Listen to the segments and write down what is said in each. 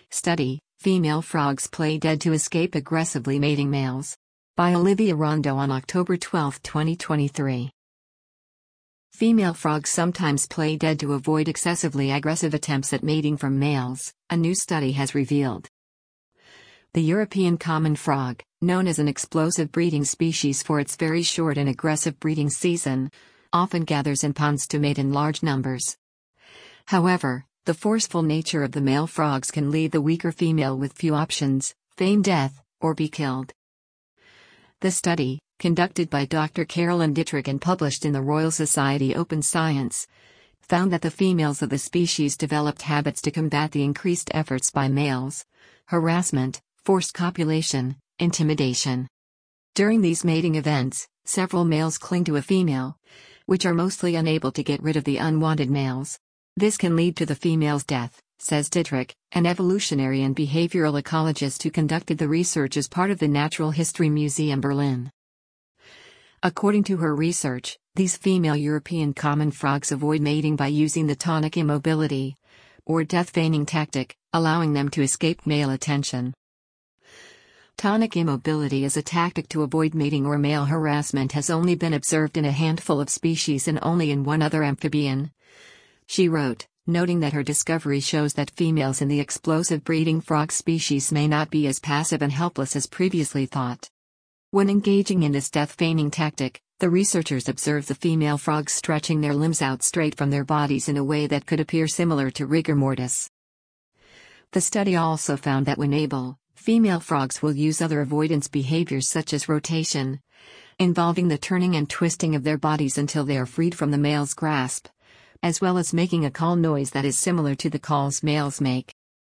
Study: Female frogs play dead to escape aggressively mating males. By Olivia Rondo on October 12, 2023. Female frogs sometimes play dead to avoid excessively aggressive attempts at mating from males, a new study has revealed. The European common frog, known as an explosive breeding species for its very short and aggressive breeding season, often gathers in ponds to mate in large numbers. However, the forceful nature of the male frogs can leave the weaker female with few options: feign death, or be killed. The study, conducted by Dr. Carolyn Dittrich and published in the Royal Society Open Science, found that the females of the species developed habits to combat the increased efforts by males: harassment, forced copulation, intimidation. During these mating events, several males cling to a female, which are mostly unable to get rid of the unwanted males. This can lead to the female's death, says Dittrich, an evolutionary and behavioral ecologist who conducted the research as part of the Natural History Museum Berlin. According to her research, these female European common frogs avoid mating by using the tonic immobility, or death feigning tactic, allowing them to escape male attention. Tonic immobility as a tactic to avoid mating or male harassment has only been observed in a handful of species and only in one other amphibian. She wrote, noting that her discovery shows that females in the explosive breeding frog species may not be as passive and helpless as previously thought. When engaging in this death feigning tactic, the researchers observed the female frogs stretching their limbs out straight from their bodies in a way that could appear similar to rigor mortis. The study also found that when able, female frogs will use other avoidance behaviors such as rotation, involving the turning and twisting of their bodies until they are freed from the male's grasp, as well as making a call noise that is similar to the calls males make.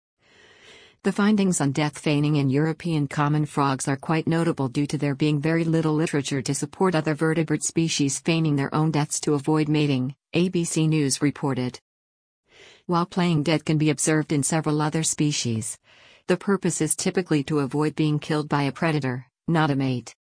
The findings on death feigning in European common frogs are quite notable due to there being very little literature to support other vertebrate species feigning their own deaths to avoid mating, ABC News reported. While playing dead can be observed in several other species, the purpose is typically to avoid being killed by a predator, not a mate.